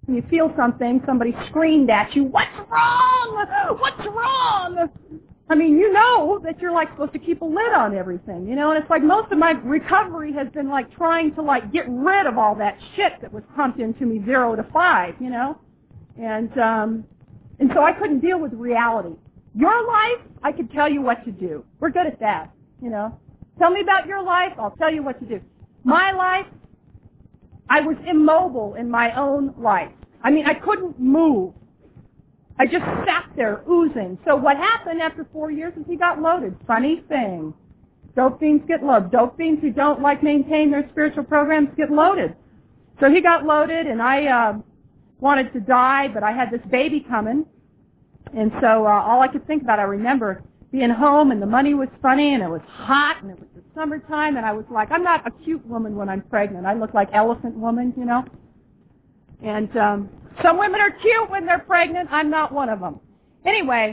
when you feel something, somebody screamed at you, "What's wrong? What's wrong?" I mean, you know that you're like supposed to keep a lid on everything, you know, and it's like most of my recovery has been like trying to like get rid of all that shit that was pumped into me 0 to 5, you know, and so I couldn't deal with reality. Your life, I could tell you what to do. We're good at that, you know. Tell me about your life, I'll tell you what to do. My life, I was immobile in my own life. I mean, I couldn't move. I just sat there oozing. So what happened after 4 years is he got loaded. Funny thing. Dope fiends get loaded. Dope fiends who don't like maintain their spiritual programs get loaded. So he got loaded, and I wanted to die, but I had this baby coming. And so all I could think about, I remember being home, and the money was funny, and it was hot, and it was the summertime, and I was like, I'm not a cute woman when I'm pregnant. I look like Elephant Woman, you know. And some women are cute when they're pregnant. I'm not one of them. Anyway,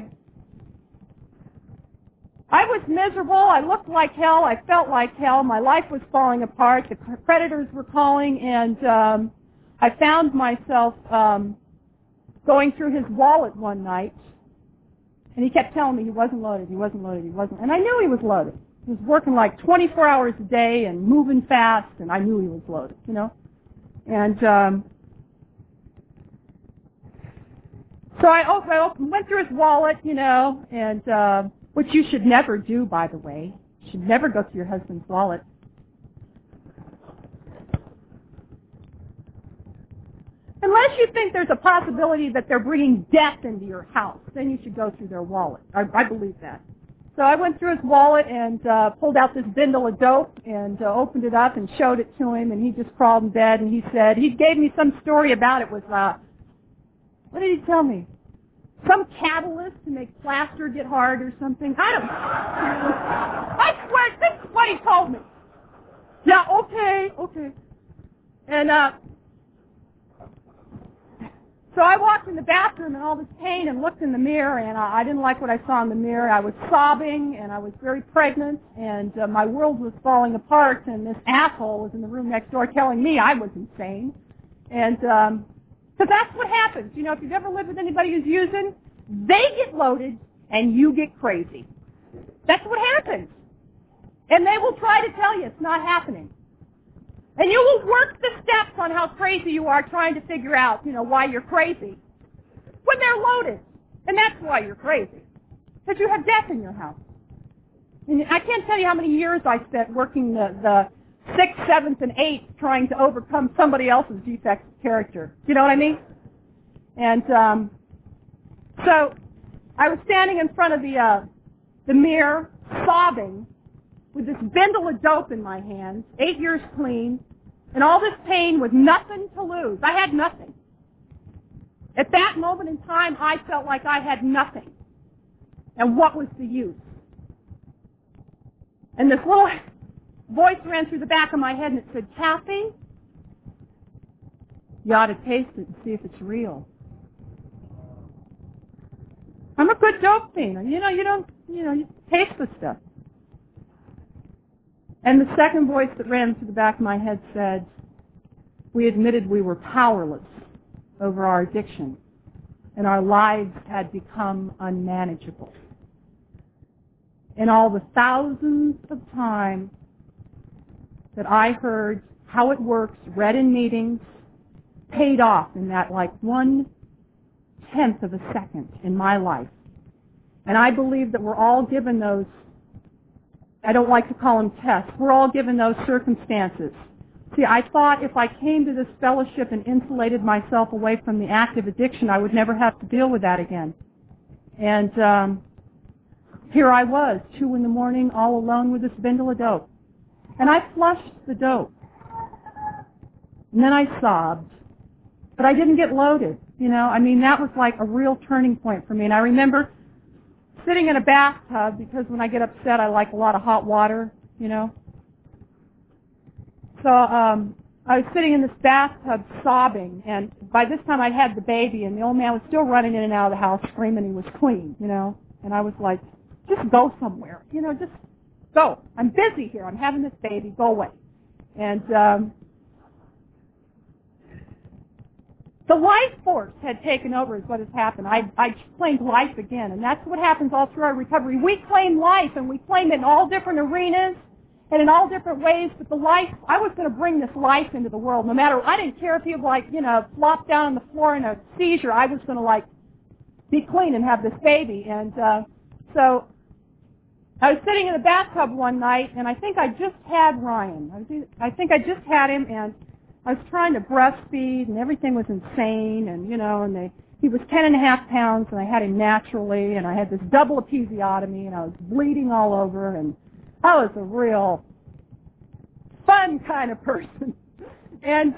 I was miserable. I looked like hell. I felt like hell. My life was falling apart. The creditors were calling, and I found myself going through his wallet one night, and he kept telling me he wasn't loaded, he wasn't loaded, he wasn't. And I knew he was loaded. He was working like 24 hours a day and moving fast, and I knew he was loaded, you know. And so I went through his wallet, you know, and which you should never do, by the way. You should never go through your husband's wallet. Unless you think there's a possibility that they're bringing death into your house, then you should go through their wallet. I believe that. So I went through his wallet and pulled out this bindle of dope and opened it up and showed it to him, and he just crawled in bed, and he said, he gave me some story about it was, what did he tell me? Some catalyst to make plaster get hard or something. I swear, this is what he told me. Yeah, okay. And so I walked in the bathroom in all this pain and looked in the mirror, and I didn't like what I saw in the mirror. I was sobbing, and I was very pregnant, and my world was falling apart, and this asshole was in the room next door telling me I was insane. And because that's what happens. You know, if you've ever lived with anybody who's using, they get loaded, and you get crazy. That's what happens. And they will try to tell you it's not happening. And you will work the steps on how crazy you are trying to figure out, you know, why you're crazy. When they're loaded. And that's why you're crazy. Because you have death in your house. And I can't tell you how many years I spent working the 6th, 7th, and 8th trying to overcome somebody else's defects of character. You know what I mean? And so I was standing in front of the mirror, sobbing, with this bindle of dope in my hands, 8 years clean, and all this pain with nothing to lose. I had nothing. At that moment in time, I felt like I had nothing. And what was the use? And this little voice ran through the back of my head, and it said, Kathy, you ought to taste it and see if it's real. I'm a good dope fiend. You taste the stuff. And the second voice that ran through the back of my head said, we admitted we were powerless over our addiction, and our lives had become unmanageable. And all the thousands of times that I heard how it works, read in meetings, paid off in that like 1/10 of a second in my life. And I believe that we're all given those, I don't like to call them tests, we're all given those circumstances. See, I thought if I came to this fellowship and insulated myself away from the active addiction, I would never have to deal with that again. And here I was, 2 in the morning, all alone with this bindle of dope. And I flushed the dope. And then I sobbed. But I didn't get loaded, you know. I mean, that was like a real turning point for me. And I remember sitting in a bathtub, because when I get upset, I like a lot of hot water, you know. So I was sitting in this bathtub sobbing, and by this time I had the baby, and the old man was still running in and out of the house screaming he was clean, you know. And I was like, just go somewhere, you know, just go. I'm busy here. I'm having this baby. Go away. And The life force had taken over is what has happened. I claimed life again, and that's what happens all through our recovery. We claim life, and we claim it in all different arenas and in all different ways, but the life, I was going to bring this life into the world. No matter, I didn't care if he would, flop down on the floor in a seizure. I was going to, be clean and have this baby. And so I was sitting in the bathtub one night, and I think I just had Ryan. I think I just had him, and I was trying to breastfeed, and everything was insane, and, he was 10.5 pounds, and I had him naturally, and I had this double episiotomy, and I was bleeding all over, and I was a real fun kind of person. And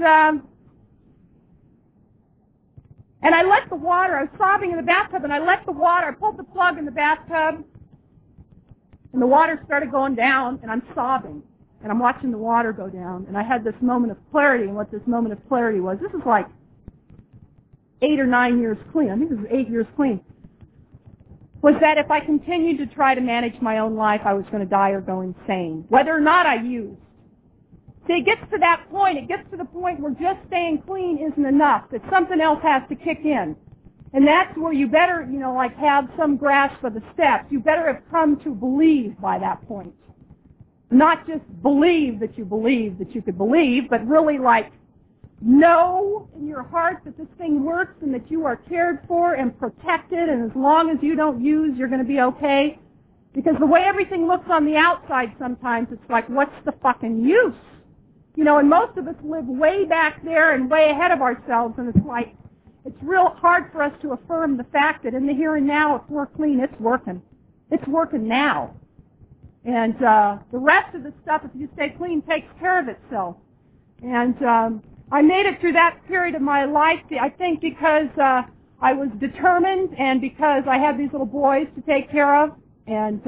I let the water, I was sobbing in the bathtub, and I let the water, I pulled the plug in the bathtub, and the water started going down, and I'm sobbing, and I'm watching the water go down, and I had this moment of clarity, and what this moment of clarity was, this is 8 or 9 years clean, I think this was 8 years clean, was that if I continued to try to manage my own life, I was going to die or go insane, whether or not I used. See, it gets to that point, it gets to the point where just staying clean isn't enough, that something else has to kick in. And that's where you better, have some grasp of the steps. You better have come to believe by that point. Not just believe that you could believe, but really know in your heart that this thing works and that you are cared for and protected, and as long as you don't use, you're going to be okay. Because the way everything looks on the outside sometimes, it's what's the fucking use? And most of us live way back there and way ahead of ourselves, and it's real hard for us to affirm the fact that in the here and now, if we're clean, it's working. It's working now. And the rest of the stuff, if you stay clean, takes care of itself. And I made it through that period of my life, I think, because I was determined and because I had these little boys to take care of. And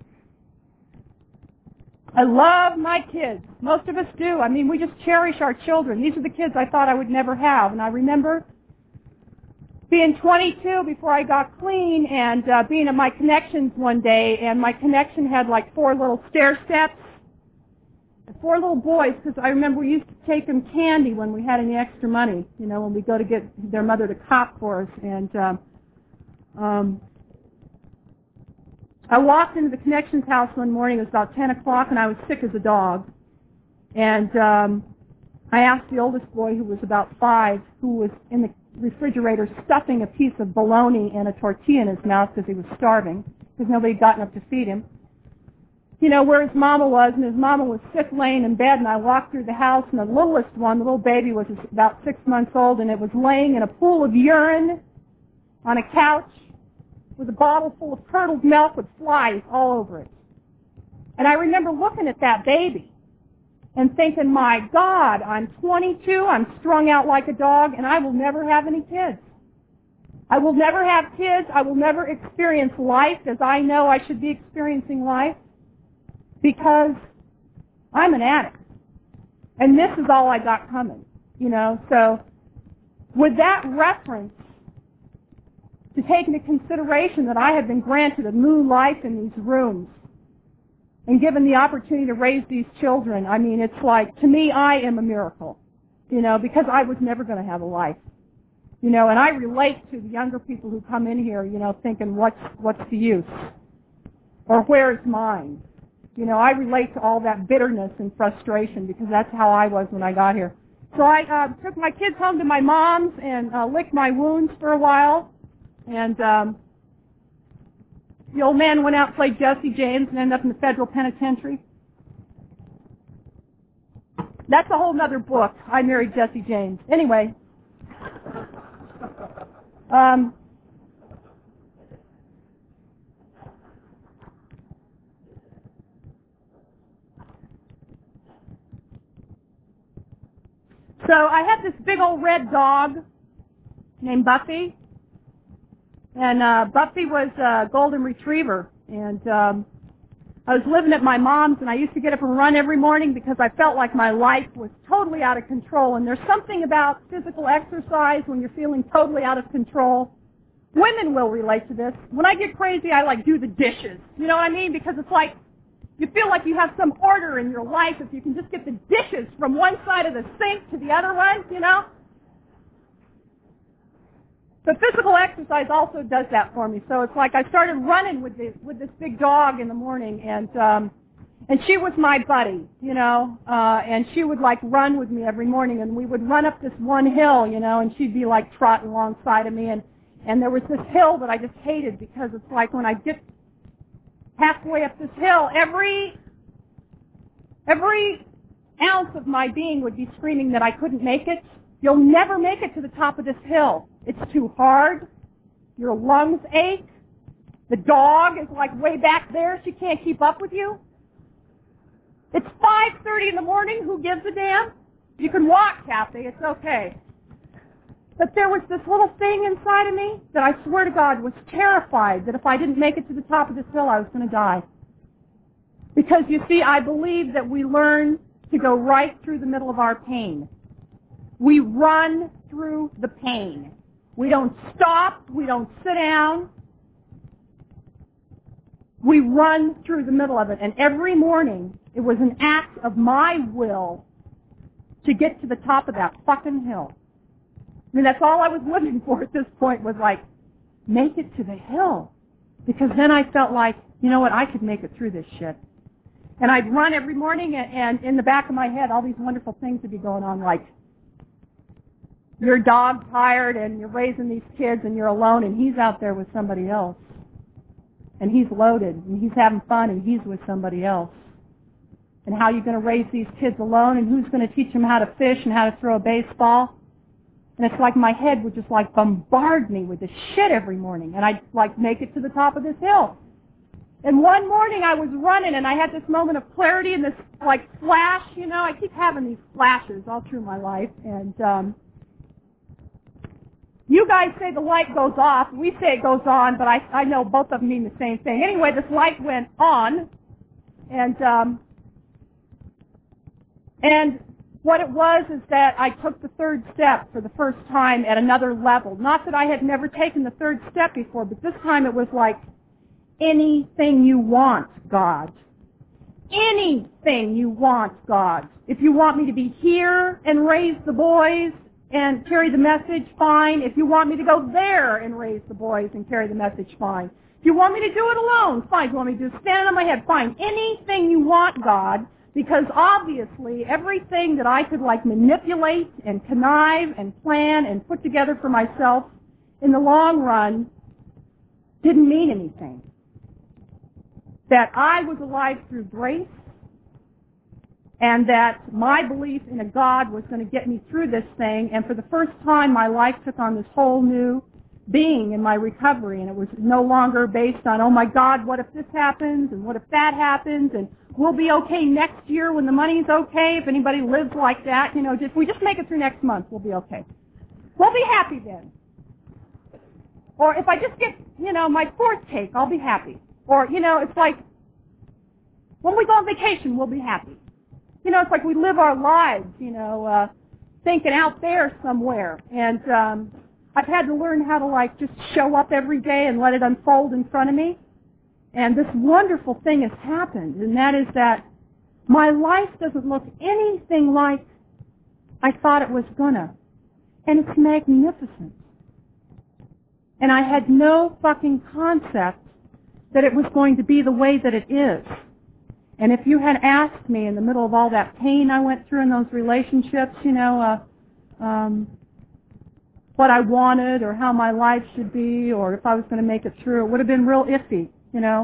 I love my kids. Most of us do. I mean, we just cherish our children. These are the kids I thought I would never have. And I remember being 22 before I got clean and being at my Connections one day, and my Connection had 4 little stair steps. 4 little boys, because I remember we used to take them candy when we had any extra money, when we go to get their mother to cop for us. And I walked into the Connections house one morning, it was about 10 o'clock, and I was sick as a dog. And I asked the oldest boy, who was about 5, who was in the refrigerator stuffing a piece of bologna and a tortilla in his mouth because he was starving, because nobody had gotten up to feed him, where his mama was, and his mama was sick laying in bed, and I walked through the house, and the littlest one, the little baby, was about 6 months old, and it was laying in a pool of urine on a couch with a bottle full of curdled milk with flies all over it. And I remember looking at that baby and thinking, my God, I'm 22, I'm strung out like a dog, and I will never have any kids. I will never have kids. I will never experience life as I know I should be experiencing life, because I'm an addict. And this is all I got coming, So with that reference, to take into consideration that I have been granted a new life in these rooms and given the opportunity to raise these children, I mean, it's to me, I am a miracle, because I was never going to have a life. And I relate to the younger people who come in here, thinking, what's the use? Or where's mine? I relate to all that bitterness and frustration, because that's how I was when I got here. So I took my kids home to my mom's and licked my wounds for a while. And the old man went out and played Jesse James and ended up in the federal penitentiary. That's a whole other book. I married Jesse James. Anyway. So I had this big old red dog named Buffy. And Buffy was a golden retriever, and I was living at my mom's, and I used to get up and run every morning because I felt like my life was totally out of control. And there's something about physical exercise when you're feeling totally out of control. Women will relate to this. When I get crazy, I do the dishes. You know what I mean? Because it's you feel like you have some order in your life if you can just get the dishes from one side of the sink to the other one, But physical exercise also does that for me. So it's like I started running with this big dog in the morning, and she was my buddy, you know, and she would like run with me every morning, and we would run up this one hill, you know, and she'd be like trotting alongside of me, and there was this hill that I just hated because it's like when I get halfway up this hill, every ounce of my being would be screaming that I couldn't make it. You'll never make it to the top of this hill. It's too hard. Your lungs ache. The dog is like way back there. She can't keep up with you. It's 5:30 in the morning. Who gives a damn? You can walk, Kathy. It's okay. But there was this little thing inside of me that I swear to God was terrified that if I didn't make it to the top of this hill, I was going to die. Because, you see, I believe that we learn to go right through the middle of our pain. We run through the pain. We don't stop. We don't sit down. We run through the middle of it. And every morning, it was an act of my will to get to the top of that fucking hill. I mean, that's all I was living for at this point was like, make it to the hill. Because then I felt like, you know what, I could make it through this shit. And I'd run every morning, and in the back of my head, all these wonderful things would be going on, like, your dog's tired, and you're raising these kids, and you're alone, and he's out there with somebody else. And he's loaded, and he's having fun, and he's with somebody else. And how are you going to raise these kids alone, and who's going to teach them how to fish and how to throw a baseball? And it's like my head would just like bombard me with this shit every morning, and I'd like make it to the top of this hill. And one morning I was running, and I had this moment of clarity and this like flash, you know. I keep having these flashes all through my life, and you guys say the light goes off. We say it goes on, but I know both of them mean the same thing. Anyway, this light went on, and what it was is that I took the third step for the first time at another level. Not that I had never taken the third step before, but this time it was like, anything you want, God. Anything you want, God. If you want me to be here and raise the boys and carry the message, fine. If you want me to go there and raise the boys and carry the message, fine. If you want me to do it alone, fine. If you want me to do stand on my head, fine. Anything you want, God. Because obviously everything that I could like manipulate and connive and plan and put together for myself in the long run didn't mean anything. That I was alive through grace and that my belief in a God was going to get me through this thing, and for the first time my life took on this whole new being in my recovery, and it was no longer based on, oh my God, what if this happens and what if that happens, and we'll be okay next year when the money's okay. If anybody lives like that, you know, if we just make it through next month, we'll be okay. We'll be happy then. Or if I just get, you know, my fourth cake, I'll be happy. Or, you know, it's like, when we go on vacation, we'll be happy. You know, it's like we live our lives, you know, thinking out there somewhere. And I've had to learn how to, like, just show up every day and let it unfold in front of me. And this wonderful thing has happened, and that is that my life doesn't look anything like I thought it was gonna. And it's magnificent. And I had no fucking concept that it was going to be the way that it is. And if you had asked me in the middle of all that pain I went through in those relationships, you know, what I wanted or how my life should be or if I was going to make it through, it would have been real iffy. You know,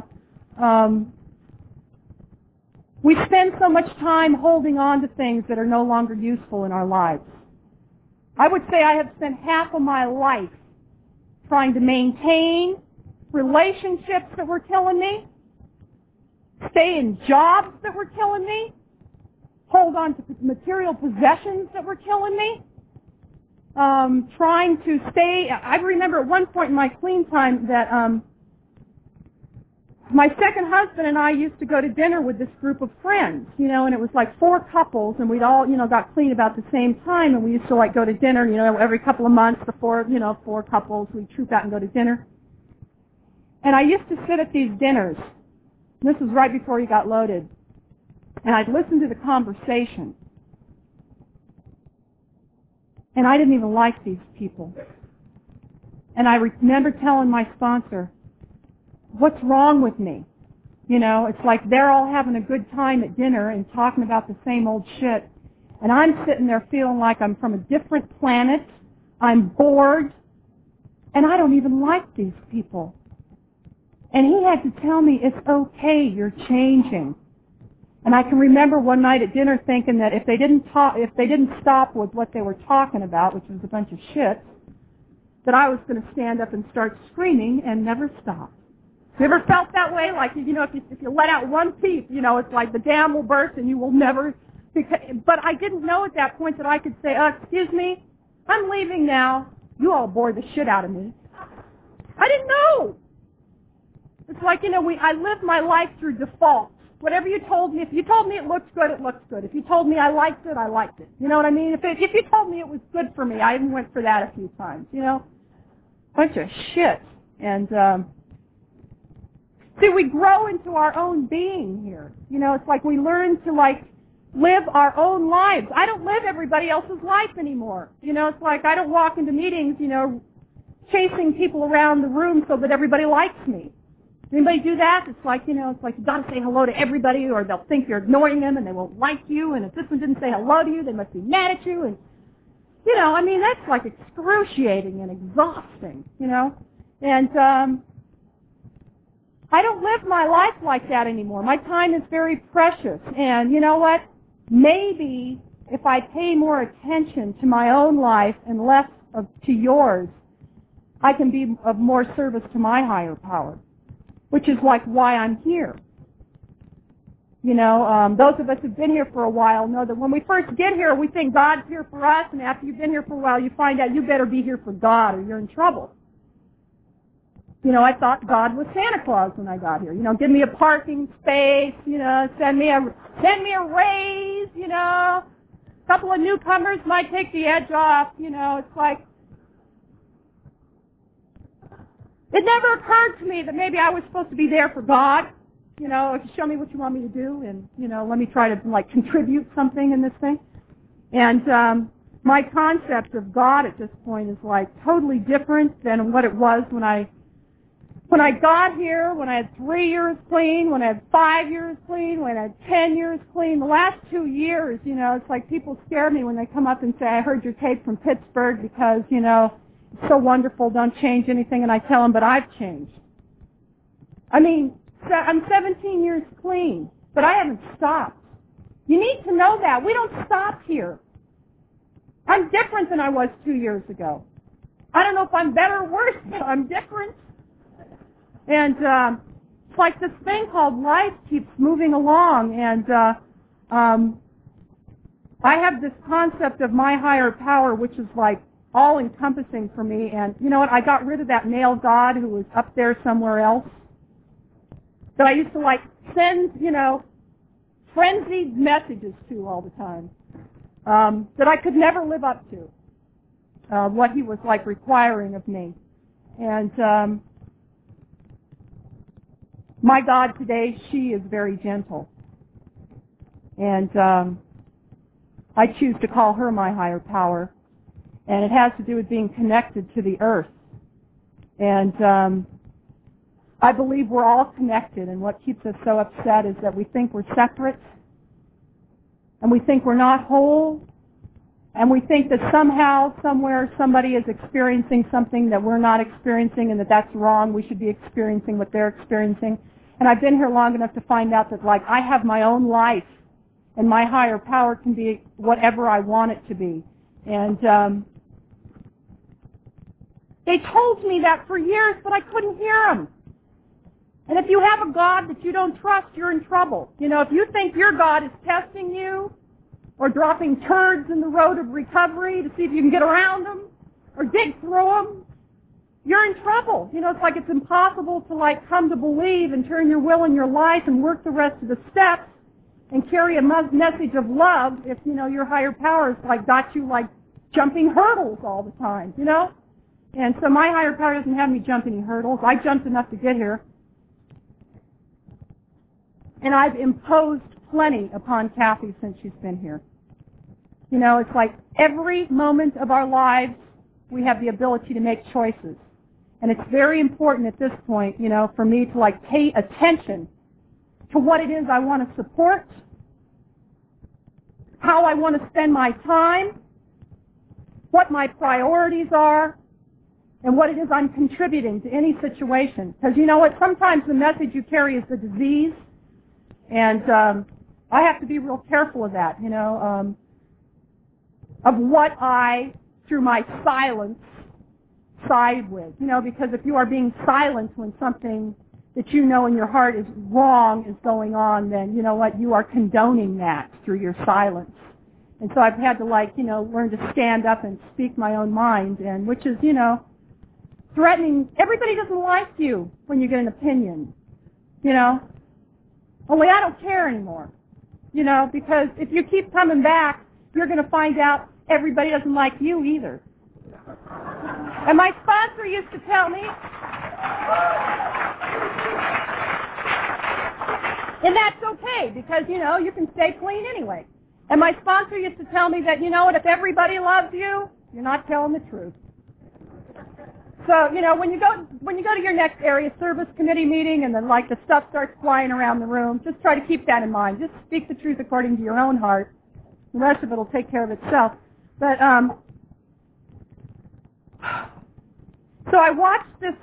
we spend so much time holding on to things that are no longer useful in our lives. I would say I have spent half of my life trying to maintain relationships that were killing me, stay in jobs that were killing me, hold on to material possessions that were killing me, trying to stay. I remember at one point in my clean time that my second husband and I used to go to dinner with this group of friends, you know, and it was like 4 couples, and we'd all, you know, got clean about the same time, and we used to like go to dinner, you know, every couple of months, the 4 couples, we'd troop out and go to dinner. And I used to sit at these dinners. This was right before he got loaded. And I'd listen to the conversation. And I didn't even like these people. And I remember telling my sponsor, what's wrong with me? You know, it's like they're all having a good time at dinner and talking about the same old shit. And I'm sitting there feeling like I'm from a different planet. I'm bored. And I don't even like these people. And he had to tell me, it's okay, you're changing. And I can remember one night at dinner thinking that if they didn't stop with what they were talking about, which was a bunch of shit, that I was going to stand up and start screaming and never stop. You ever felt that way? Like, you know, if you let out one peep, you know, it's like the dam will burst and you will never... But I didn't know at that point that I could say, excuse me, I'm leaving now. You all bore the shit out of me. I didn't know. It's like, you know, I lived my life through default. Whatever you told me, if you told me it looks good, it looks good. If you told me I liked it, I liked it. You know what I mean? If you told me it was good for me, I even went for that a few times, you know? Bunch of shit. And, see, we grow into our own being here. You know, it's like we learn to, like, live our own lives. I don't live everybody else's life anymore. You know, it's like I don't walk into meetings, you know, chasing people around the room so that everybody likes me. Anybody do that? It's like, you know, it's like you got to say hello to everybody or they'll think you're ignoring them and they won't like you. And if this one didn't say hello to you, they must be mad at you. And, you know, I mean, that's like excruciating and exhausting, you know. And I don't live my life like that anymore. My time is very precious. And you know what? Maybe if I pay more attention to my own life and less to yours, I can be of more service to my higher power, which is like why I'm here. You know, those of us who've been here for a while know that when we first get here, we think God's here for us, and after you've been here for a while, you find out you better be here for God or you're in trouble. You know, I thought God was Santa Claus when I got here. You know, give me a parking space, you know, send me a raise, you know. A couple of newcomers might take the edge off, you know. It's like, it never occurred to me that maybe I was supposed to be there for God, you know, to show me what you want me to do and, you know, let me try to, like, contribute something in this thing. And my concept of God at this point is, like, totally different than what it was when I got here, when I had 3 years clean, when I had 5 years clean, when I had 10 years clean. The last 2 years, you know, it's like people scare me when they come up and say, I heard your tape from Pittsburgh because, you know, it's so wonderful, don't change anything. And I tell them, but I've changed. I mean, I'm 17 years clean, but I haven't stopped. You need to know that. We don't stop here. I'm different than I was 2 years ago. I don't know if I'm better or worse, but I'm different. And it's like this thing called life keeps moving along, and I have this concept of my higher power, which is like all-encompassing for me. And you know what? I got rid of that male god who was up there somewhere else that I used to like send, you know, frenzied messages to all the time that I could never live up to what he was like requiring of me. And my God today, she is very gentle. And I choose to call her my higher power. And it has to do with being connected to the earth. And I believe we're all connected. And what keeps us so upset is that we think we're separate. And we think we're not whole. And we think that somehow, somewhere, somebody is experiencing something that we're not experiencing and that that's wrong. We should be experiencing what they're experiencing. And I've been here long enough to find out that, like, I have my own life, and my higher power can be whatever I want it to be. And they told me that for years, but I couldn't hear them. And if you have a God that you don't trust, you're in trouble. You know, if you think your God is testing you, or dropping turds in the road of recovery to see if you can get around them, or dig through them, you're in trouble. You know, it's like it's impossible to, like, come to believe and turn your will and your life and work the rest of the steps and carry a message of love if, you know, your higher power is, like, got you, like, jumping hurdles all the time, you know? And so my higher power doesn't have me jump any hurdles. I jumped enough to get here. And I've imposed plenty upon Kathy since she's been here. You know, it's like every moment of our lives we have the ability to make choices. And it's very important at this point, for me to like pay attention to what it is I want to support, how I want to spend my time, what my priorities are, and what it is I'm contributing to any situation. Because you know what? Sometimes the message you carry is the disease, and I have to be real careful of that, of what I, through my silence, side with. Because if you are being silent when something that you know in your heart is wrong is going on, then you know what? You are condoning that through your silence. And so I've had to learn to stand up and speak my own mind, and which is, threatening. Everybody doesn't like you when you get an opinion, Only I don't care anymore, because if you keep coming back, you're going to find out everybody doesn't like you either. And my sponsor used to tell me, and that's okay, because, you can stay clean anyway. And my sponsor used to tell me that, if everybody loves you, you're not telling the truth. So, when you go to your next area service committee meeting and then the stuff starts flying around the room, just try to keep that in mind. Just speak the truth according to your own heart. The rest of it will take care of itself. But, so I watched this,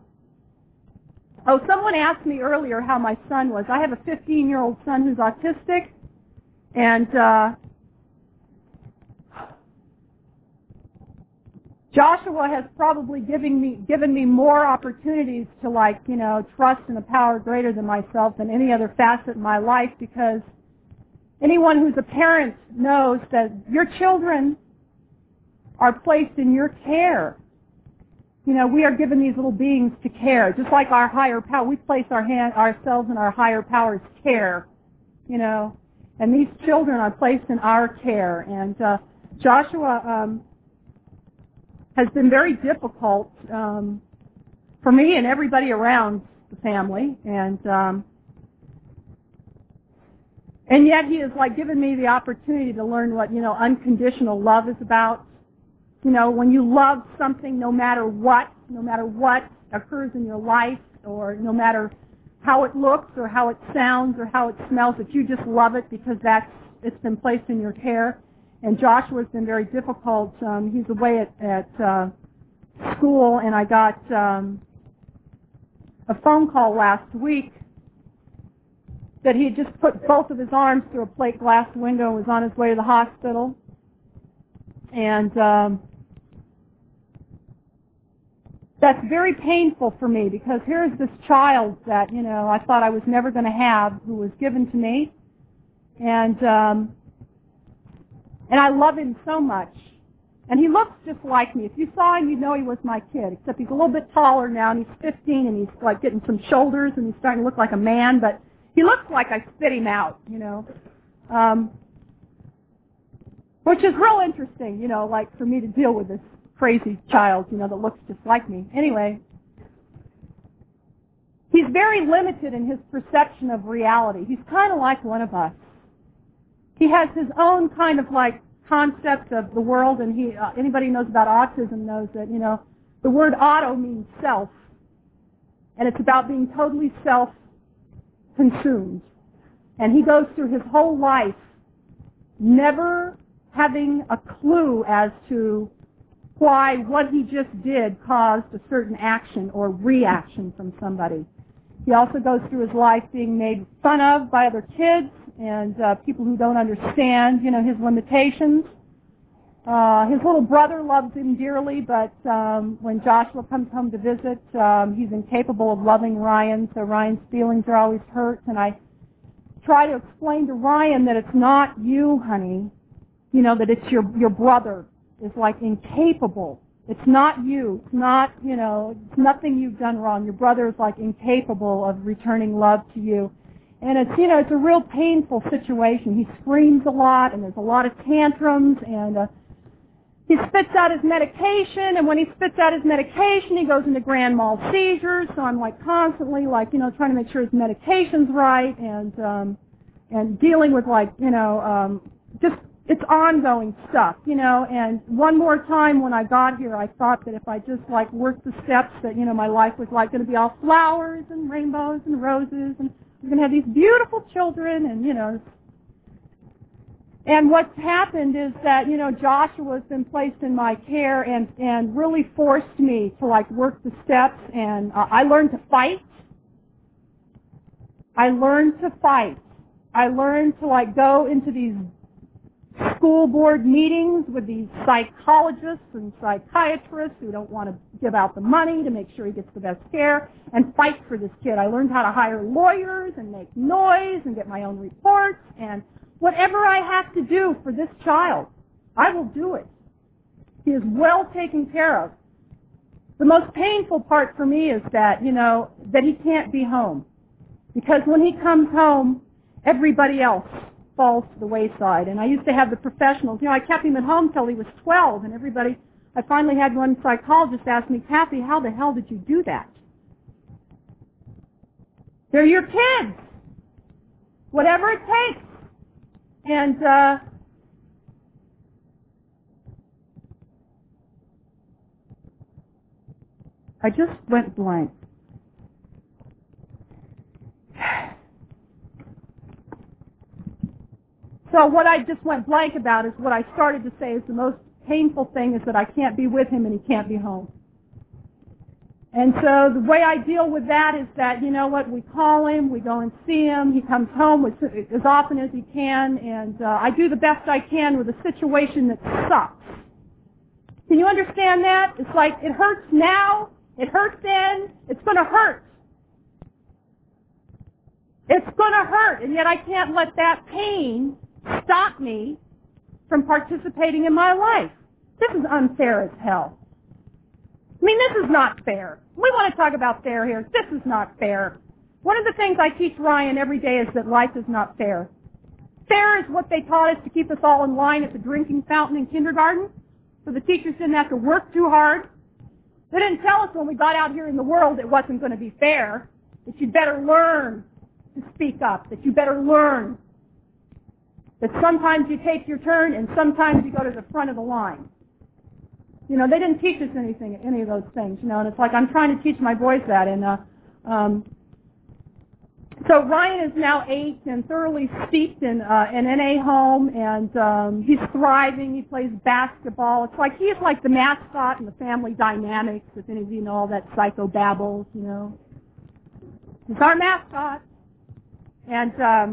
someone asked me earlier how my son was. I have a 15-year-old son who's autistic, and Joshua has probably given me more opportunities to trust in a power greater than myself than any other facet in my life, because anyone who's a parent knows that your children are placed in your care. We are given these little beings to care, just like our higher power. We place ourselves in our higher power's care, and these children are placed in our care. And Joshua has been very difficult for me and everybody around the family, and yet he has given me the opportunity to learn what unconditional love is about. When you love something, no matter what occurs in your life, or no matter how it looks or how it sounds or how it smells, that you just love it because it's been placed in your care. And Joshua's been very difficult. He's away at school, and I got a phone call last week that he had just put both of his arms through a plate glass window and was on his way to the hospital. And that's very painful for me, because here's this child that, I thought I was never going to have, who was given to me. And I love him so much. And he looks just like me. If you saw him, you'd know he was my kid, except he's a little bit taller now, and he's 15, and he's getting some shoulders, and he's starting to look like a man, but he looks like I spit him out, which is real interesting, for me to deal with this crazy child, that looks just like me. Anyway, he's very limited in his perception of reality. He's kind of like one of us. He has his own kind of concept of the world, and anybody who knows about autism knows that, the word auto means self, and it's about being totally self-consumed. And he goes through his whole life never having a clue as to why what he just did caused a certain action or reaction from somebody. He also goes through his life being made fun of by other kids and people who don't understand, his limitations. His little brother loves him dearly, but when Joshua comes home to visit, he's incapable of loving Ryan, so Ryan's feelings are always hurt. And I try to explain to Ryan that it's not you, honey, that it's your brother is incapable. It's not you. It's not, it's nothing you've done wrong. Your brother is incapable of returning love to you. And it's, it's a real painful situation. He screams a lot, and there's a lot of tantrums, and he spits out his medication, and when he spits out his medication, he goes into grand mal seizures, so I'm constantly trying to make sure his medication's right, and dealing with just it's ongoing stuff, you know, and one more time when I got here, I thought that if I just, like, worked the steps that, you know, my life was, like, going to be all flowers and rainbows and roses, and we're going to have these beautiful children, and, you know. And what's happened is that, you know, Joshua's been placed in my care and really forced me to, like, work the steps, and I learned to fight. I learned to fight. I learned to, like, go into these school board meetings with these psychologists and psychiatrists who don't want to give out the money to make sure he gets the best care and fight for this kid. I learned how to hire lawyers and make noise and get my own reports, and whatever I have to do for this child, I will do it. He is well taken care of. The most painful part for me is that, you know, that he can't be home. Because when he comes home, everybody else falls to the wayside. And I used to have the professionals. You know, I kept him at home till he was 12, and everybody, I finally had one psychologist ask me, Kathy, how the hell did you do that? They're your kids. Whatever it takes. And I just went blank. So what I just went blank about is what I started to say is the most painful thing is that I can't be with him and he can't be home. And so the way I deal with that is that, you know what, we call him, we go and see him, he comes home as often as he can, and I do the best I can with a situation that sucks. Can you understand that? It's like it hurts now, it hurts then, it's going to hurt. It's going to hurt, and yet I can't let that pain stop me from participating in my life. This is unfair as hell. I mean, this is not fair. We want to talk about fair here. This is not fair. One of the things I teach Ryan every day is that life is not fair. Fair is what they taught us to keep us all in line at the drinking fountain in kindergarten, so the teachers didn't have to work too hard. They didn't tell us when we got out here in the world it wasn't going to be fair, that you'd better learn to speak up, that you better learn that sometimes you take your turn and sometimes you go to the front of the line. You know, they didn't teach us any of those things, you know, and it's like I'm trying to teach my boys that. And so Ryan is now 8 and thoroughly steeped in an NA home, and he's thriving. He plays basketball. It's like he's like the mascot in the Family Dynamics, if any of you know all that psychobabble, you know. He's our mascot. And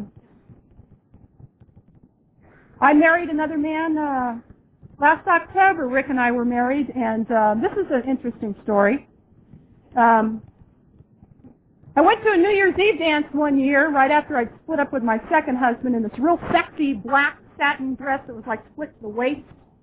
I married another man last October. Rick and I were married, and this is an interesting story. I went to a New Year's Eve dance one year right after I'd split up with my second husband in this real sexy black satin dress that was like split to the waist.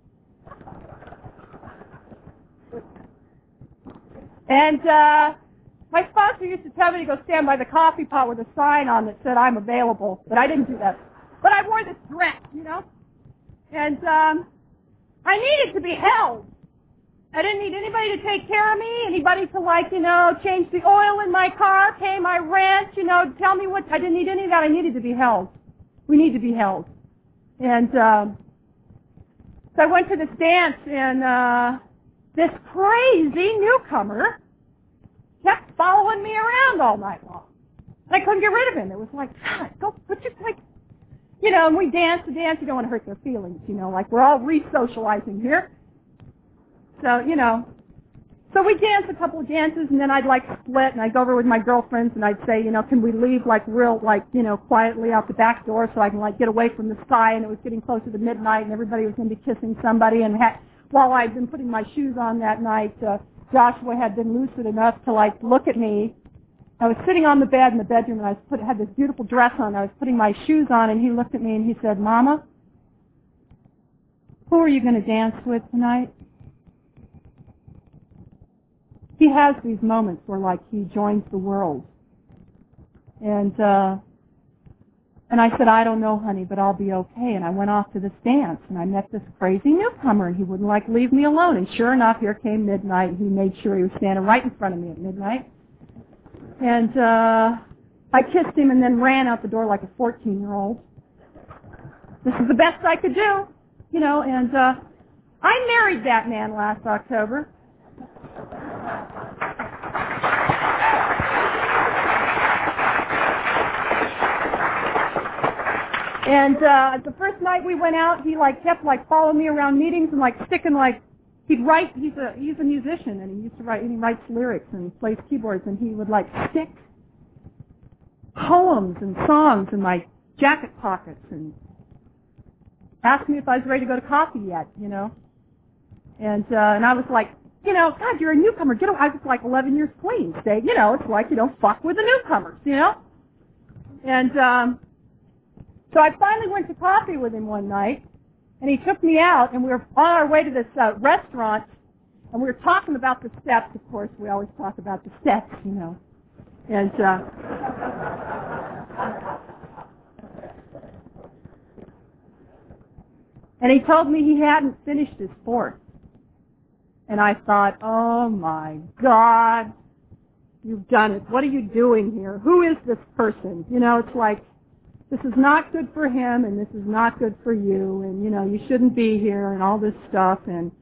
And my sponsor used to tell me to go stand by the coffee pot with a sign on that said, I'm available, but I didn't do that. But I wore this dress, you know, and I needed to be held. I didn't need anybody to take care of me, anybody to, like, you know, change the oil in my car, pay my rent, you know, tell me what. I didn't need any of that. I needed to be held. We need to be held. And so I went to this dance, and this crazy newcomer kept following me around all night long. And I couldn't get rid of him. It was like, God, go, put your, like, you know, and we danced to dance. You don't want to hurt their feelings, you know, like we're all re-socializing here. So, you know, so we danced a couple of dances, and then I'd, like, split, and I'd go over with my girlfriends, and I'd say, you know, can we leave, like, real, like, you know, quietly out the back door so I can, like, get away from the sky, and it was getting closer to midnight, and everybody was going to be kissing somebody, and while I'd been putting my shoes on that night, Joshua had been lucid enough to, like, look at me. I was sitting on the bed in the bedroom, and I had this beautiful dress on. I was putting my shoes on, and he looked at me, and he said, Mama, who are you going to dance with tonight? He has these moments where, like, he joins the world. And I said, I don't know, honey, but I'll be okay. And I went off to this dance, and I met this crazy newcomer, and he wouldn't, like, leave me alone. And sure enough, here came midnight, and he made sure he was standing right in front of me at midnight. And I kissed him and then ran out the door like a 14-year-old. This is the best I could do. you know, and I married that man last October. And the first night we went out, he kept following me around meetings and sticking he'd write. He's a musician, and he used to write. And he writes lyrics and plays keyboards, and he would stick poems and songs in my jacket pockets and ask me if I was ready to go to coffee yet, you know. And I was like, you know, God, you're a newcomer. Get away. I was 11 years clean. Stay, you know, it's you don't fuck with the newcomers, you know. And so I finally went to coffee with him one night, and he took me out, and we were on our way to this restaurant, and we were talking about the steps. Of course, we always talk about the steps, you know. And he told me he hadn't finished his fourth. And I thought, oh my God, you've done it. What are you doing here? Who is this person? You know, it's this is not good for him, and this is not good for you, and, you know, you shouldn't be here, and all this stuff. And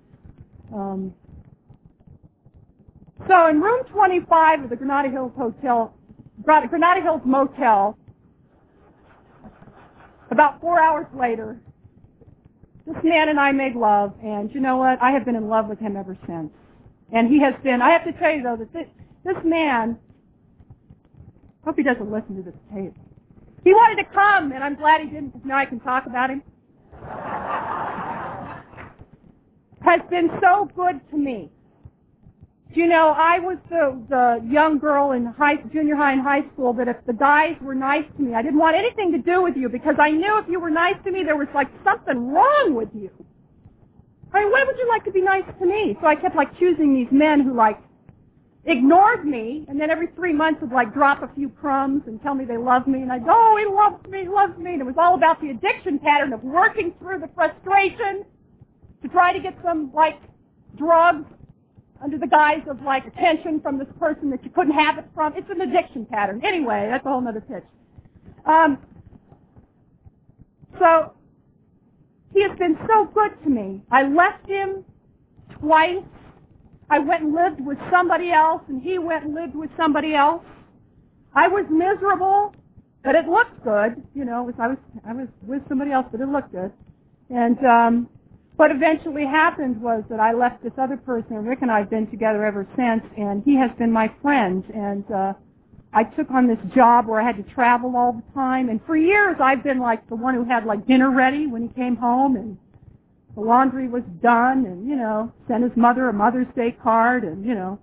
so in room 25 of the Granada Hills Motel, about 4 hours later, this man and I made love, and you know what? I have been in love with him ever since. And he has been, I have to tell you, though, that this man, I hope he doesn't listen to this tape. He wanted to come, and I'm glad he didn't, because now I can talk about him. Has been so good to me. You know, I was the young girl in junior high and high school that if the guys were nice to me, I didn't want anything to do with you because I knew if you were nice to me, there was something wrong with you. I mean, why would you like to be nice to me? So I kept choosing these men who ignored me, and then every 3 months would drop a few crumbs and tell me they loved me, and I'd go, oh, he loves me, and it was all about the addiction pattern of working through the frustration to try to get some drugs under the guise of attention from this person that you couldn't have it from. It's an addiction pattern. Anyway, that's a whole other pitch. So he has been so good to me. I left him twice. I went and lived with somebody else, and he went and lived with somebody else. I was miserable, but it looked good. You know, I was with somebody else, but it looked good. And what eventually happened was that I left this other person, and Rick and I have been together ever since, and he has been my friend. And I took on this job where I had to travel all the time, and for years I've been the one who had dinner ready when he came home, and the laundry was done, and, you know, sent his mother a Mother's Day card, and, you know.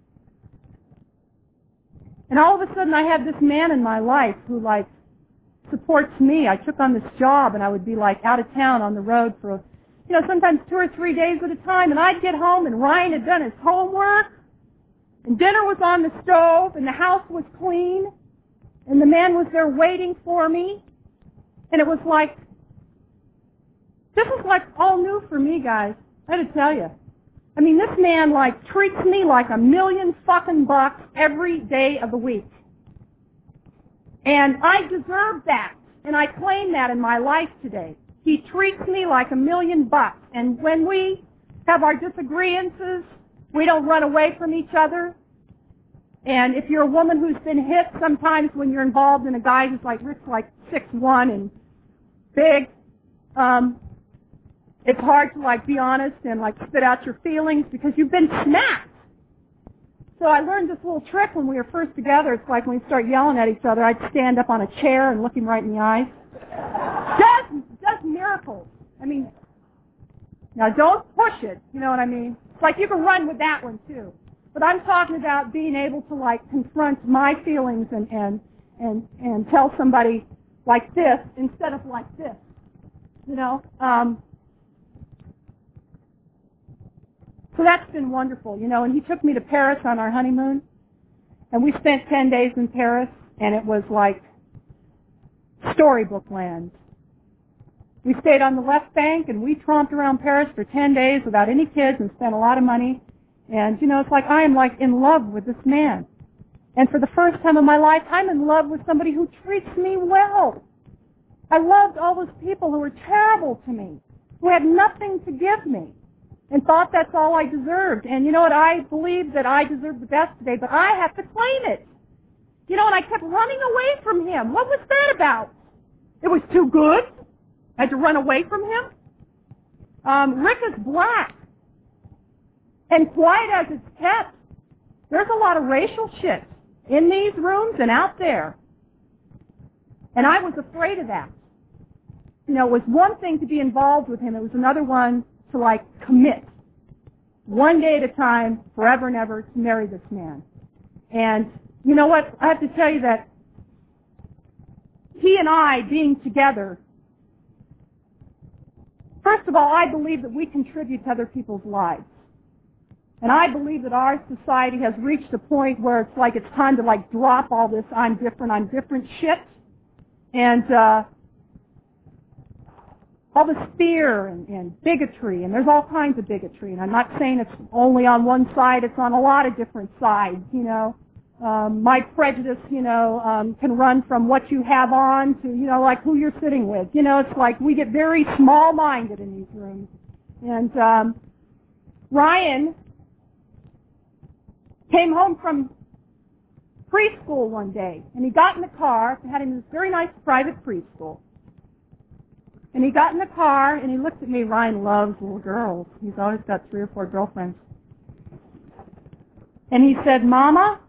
And all of a sudden I had this man in my life who, supports me. I took on this job, and I would be, out of town on the road for, you know, sometimes 2 or 3 days at a time, and I'd get home, and Ryan had done his homework, and dinner was on the stove, and the house was clean, and the man was there waiting for me, and it was this is all new for me, guys. I had to tell you. I mean, this man treats me like $1 million fucking bucks every day of the week. And I deserve that. And I claim that in my life today. He treats me like $1 million bucks. And when we have our disagreements, we don't run away from each other. And if you're a woman who's been hit, sometimes when you're involved in a guy who's Rick's 6'1" and big, it's hard to be honest and spit out your feelings because you've been smacked. So I learned this little trick when we were first together. It's when we start yelling at each other, I'd stand up on a chair and look him right in the eyes. Does miracles. I mean, now don't push it, you know what I mean? It's you can run with that one too. But I'm talking about being able to confront my feelings and tell somebody this instead of this, you know? So that's been wonderful, you know, and he took me to Paris on our honeymoon, and we spent 10 days in Paris, and it was storybook land. We stayed on the left bank, and we tromped around Paris for 10 days without any kids and spent a lot of money, and, you know, it's I am in love with this man. And for the first time in my life, I'm in love with somebody who treats me well. I loved all those people who were terrible to me. who had nothing to give me and thought that's all I deserved. And you know what? I believe that I deserve the best today, but I have to claim it. You know, and I kept running away from him. What was that about? It was too good? I had to run away from him? Rick is black. And quiet as it's kept. There's a lot of racial shit in these rooms and out there. And I was afraid of that. You know, it was one thing to be involved with him. It was another one to, commit. One day at a time, forever and ever, to marry this man. And you know what? I have to tell you that he and I being together, first of all, I believe that we contribute to other people's lives. And I believe that our society has reached a point where it's like it's time to drop all this I'm different shit. And all this fear and bigotry, and there's all kinds of bigotry. And I'm not saying it's only on one side, it's on a lot of different sides, you know. My prejudice, can run from what you have on to, who you're sitting with. You know, it's like we get very small-minded in these rooms. And Ryan came home from preschool one day, and he got in the car. They had him in this very nice private preschool. And he got in the car, and he looked at me. Ryan loves little girls. He's always got 3 or 4 girlfriends. And he said, "Mama?"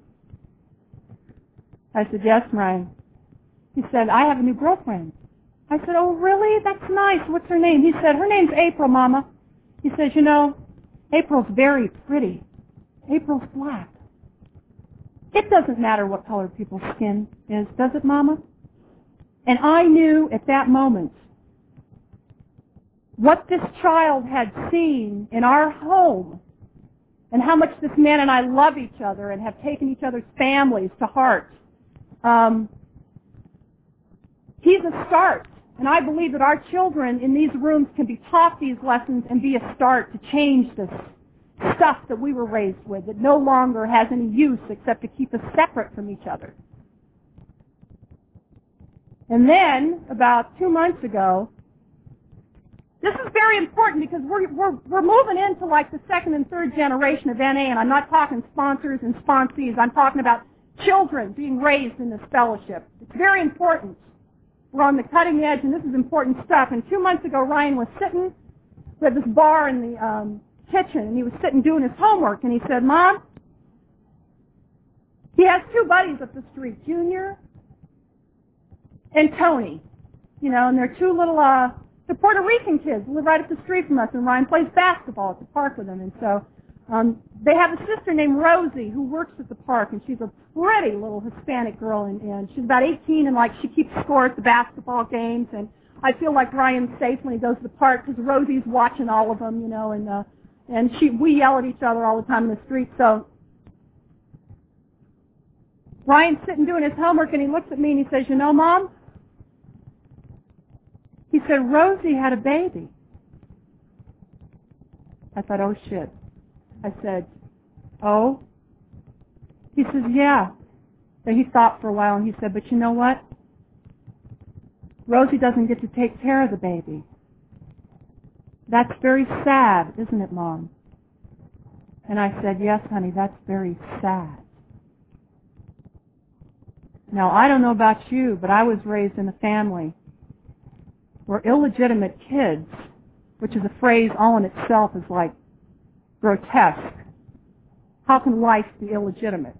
I said, "Yes, Ryan." He said, "I have a new girlfriend." I said, "Oh, really? That's nice. What's her name?" He said, "Her name's April, Mama." He says, "April's very pretty. April's black. It doesn't matter what color people's skin is, does it, Mama?" And I knew at that moment what this child had seen in our home and how much this man and I love each other and have taken each other's families to heart. He's a start, and I believe that our children in these rooms can be taught these lessons and be a start to change this stuff that we were raised with that no longer has any use except to keep us separate from each other. And then, about 2 months ago, this is very important because we're moving into the second and third generation of NA, and I'm not talking sponsors and sponsees. I'm talking about children being raised in this fellowship. It's very important. We're on the cutting edge, and this is important stuff. And 2 months ago, Ryan was sitting with this bar in the kitchen, and he was sitting doing his homework, and he said, "Mom," he has 2 buddies up the street, Junior and Tony, and they're 2 little, the Puerto Rican kids who live right up the street from us, and Ryan plays basketball at the park with them. And so they have a sister named Rosie who works at the park, and she's a pretty little Hispanic girl, and she's about 18, and she keeps score at the basketball games. And I feel like Ryan's safe when he goes to the park because Rosie's watching all of them, and we yell at each other all the time in the street. So Ryan's sitting doing his homework, and he looks at me and he says, "Mom," he said, "Rosie had a baby." I thought, oh, shit. I said, "Oh?" He says, "Yeah." So he thought for a while, and he said, "But you know what? Rosie doesn't get to take care of the baby. That's very sad, isn't it, Mom?" And I said, "Yes, honey, that's very sad." Now, I don't know about you, but I was raised in a family where illegitimate kids, which is a phrase all in itself is grotesque. How can life be illegitimate?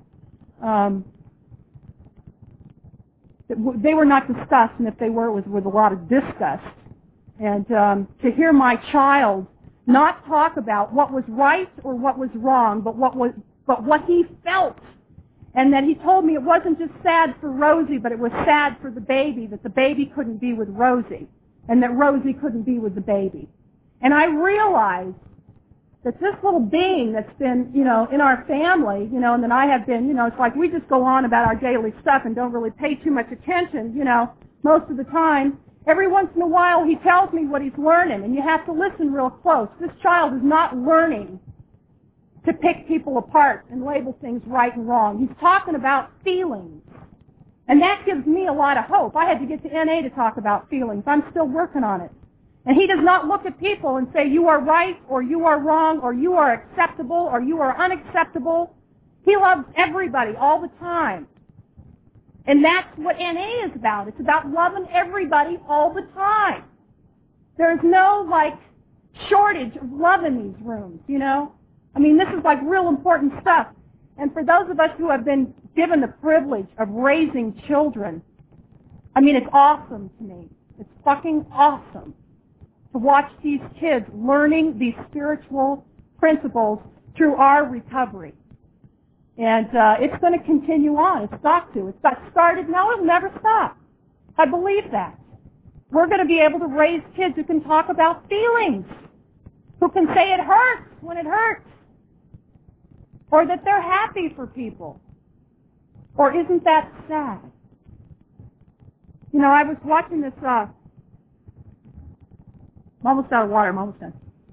They were not discussed, and if they were, it was with a lot of disgust. And to hear my child not talk about what was right or what was wrong, but what he felt, and that he told me it wasn't just sad for Rosie, but it was sad for the baby, that the baby couldn't be with Rosie, and that Rosie couldn't be with the baby. And I realized that this little being that's been, in our family, and that I have been, it's like we just go on about our daily stuff and don't really pay too much attention, most of the time. Every once in a while he tells me what he's learning, and you have to listen real close. This child is not learning to pick people apart and label things right and wrong. He's talking about feelings. And that gives me a lot of hope. I had to get to NA to talk about feelings. I'm still working on it. And he does not look at people and say, you are right, or you are wrong, or you are acceptable, or you are unacceptable. He loves everybody all the time. And that's what NA is about. It's about loving everybody all the time. There's no, shortage of love in these rooms, I mean, this is, real important stuff. And for those of us who have been given the privilege of raising children, I mean, it's awesome to me. It's fucking awesome to watch these kids learning these spiritual principles through our recovery. And it's going to continue on. It's got to. It's got started now. It'll never stop. I believe that. We're going to be able to raise kids who can talk about feelings, who can say it hurts when it hurts, or that they're happy for people, or isn't that sad? I was watching this, I'm almost out of water, I'm almost done.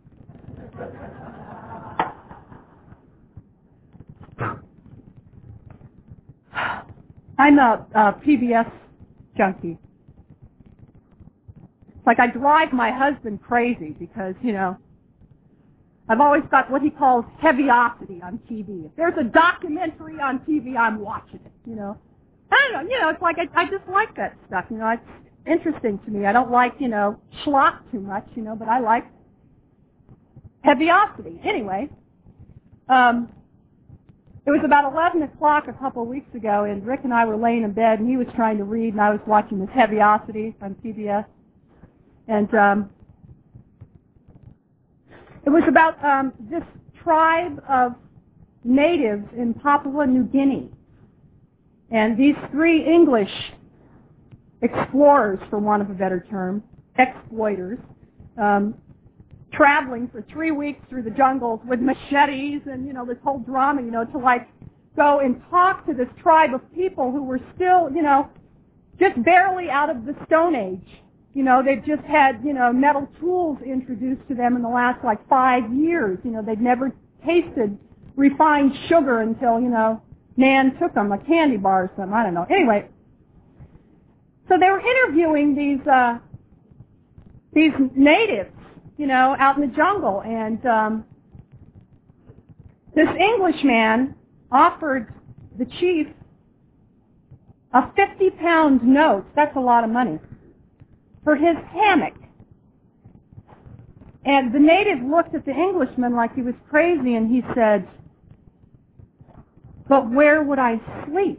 I'm a PBS junkie. It's like I drive my husband crazy because, I've always got what he calls heaviosity on TV. If there's a documentary on TV, I'm watching it, I don't know, it's like I just like that stuff, it's interesting to me. I don't like, schlock too much, but I like heaviosity. Anyway, it was about 11 o'clock a couple of weeks ago, and Rick and I were laying in bed, and he was trying to read, and I was watching this Heaviosity on PBS. And it was about this tribe of natives in Papua New Guinea. And these three English explorers, for want of a better term, exploiters, traveling for 3 weeks through the jungles with machetes and, this whole drama, to go and talk to this tribe of people who were still, just barely out of the Stone Age. They've just had, metal tools introduced to them in the last 5 years. They'd never tasted refined sugar until, man took them, a candy bar or something, I don't know. Anyway, so they were interviewing these natives, out in the jungle, and this Englishman offered the chief a 50-pound note, that's a lot of money, for his hammock. And the native looked at the Englishman like he was crazy, and he said, but where would I sleep?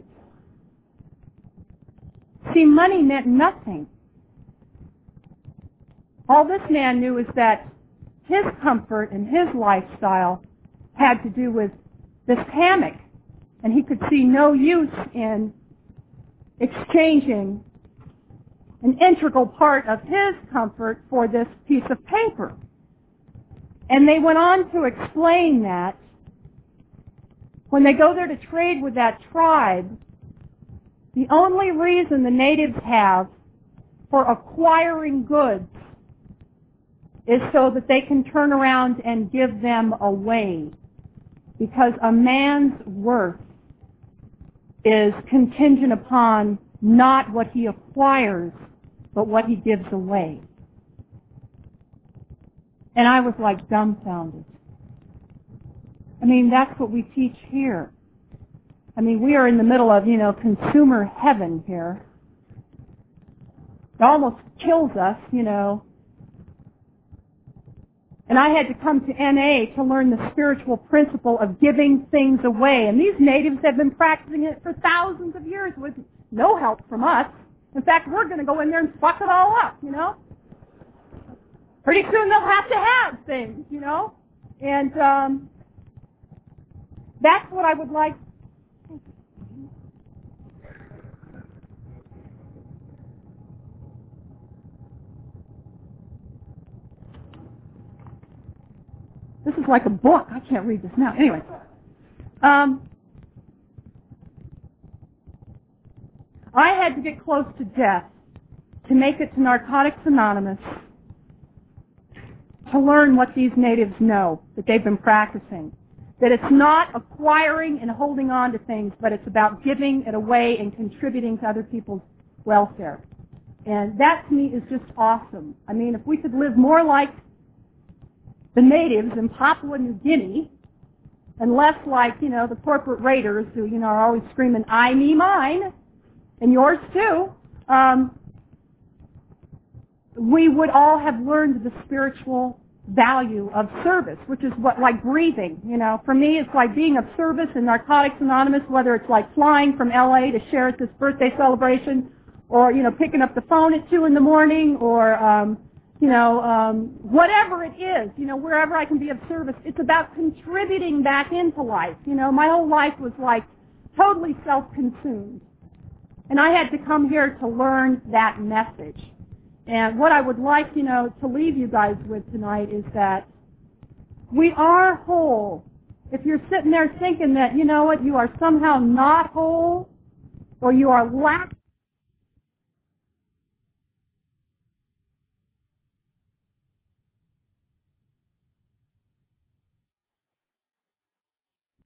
See, money meant nothing. All this man knew is that his comfort and his lifestyle had to do with this hammock, and he could see no use in exchanging an integral part of his comfort for this piece of paper. And they went on to explain that when they go there to trade with that tribe, the only reason the natives have for acquiring goods is so that they can turn around and give them away. Because a man's worth is contingent upon not what he acquires, but what he gives away. And I was dumbfounded. I mean, that's what we teach here. I mean, we are in the middle of, consumer heaven here. It almost kills us, And I had to come to NA to learn the spiritual principle of giving things away. And these natives have been practicing it for thousands of years with no help from us. In fact, we're going to go in there and fuck it all up, Pretty soon they'll have to have things, And that's what I would like. This is like a book. I can't read this now. Anyway. I had to get close to death to make it to Narcotics Anonymous to learn what these natives know, that they've been practicing. That it's not acquiring and holding on to things, but it's about giving it away and contributing to other people's welfare. And that to me is just awesome. I mean, if we could live more like the natives in Papua New Guinea, and less like, the corporate raiders who, are always screaming, I, me, mine, and yours too, we would all have learned the spiritual value of service, which is what, like breathing, For me, it's like being of service in Narcotics Anonymous, whether it's like flying from L.A. to share at this birthday celebration, or, picking up the phone at 2 in the morning, or, whatever it is, wherever I can be of service. It's about contributing back into life. My whole life was like totally self-consumed. And I had to come here to learn that message. And what I would like, to leave you guys with tonight is that we are whole. If you're sitting there thinking that, you are somehow not whole, or you are lacking